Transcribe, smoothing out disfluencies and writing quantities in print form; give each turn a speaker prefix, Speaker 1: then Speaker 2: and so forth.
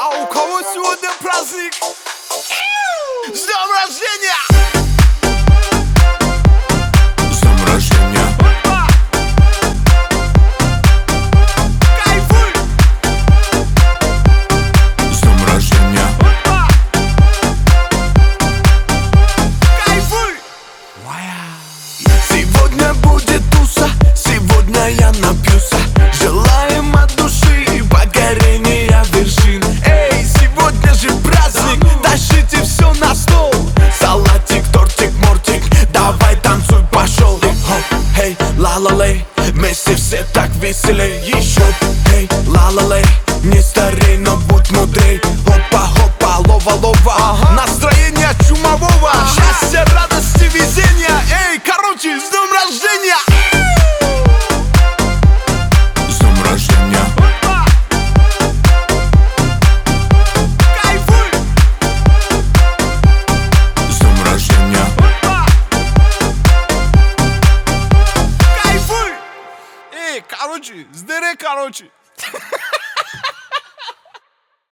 Speaker 1: А у кого сегодня праздник? С днем рождения!
Speaker 2: С днем рождения!
Speaker 1: Кайфуй!
Speaker 2: С днем рождения!
Speaker 1: Кайфуй!
Speaker 2: Сегодня будет туса, сегодня я напьюся. Желаем от души покорения вершин.
Speaker 1: Эй, сегодня же праздник,
Speaker 2: Тащите все на стол. Салатик, тортик, мортик, давай танцуй, пошел. Хоп, хей, ла-ла-лей, вместе все так веселей. Еще, хей, ла-ла-лей, не старей, но будь мудрей. Хопа-хопа, лова-лова,
Speaker 1: настроение чумового, счастья, радости, везения. Эй, короче, с днем рождения!
Speaker 2: с днем рождения!
Speaker 1: Кайфуй!
Speaker 2: С днем рождения!
Speaker 1: Кайфуй! Эй, короче, здорово, короче.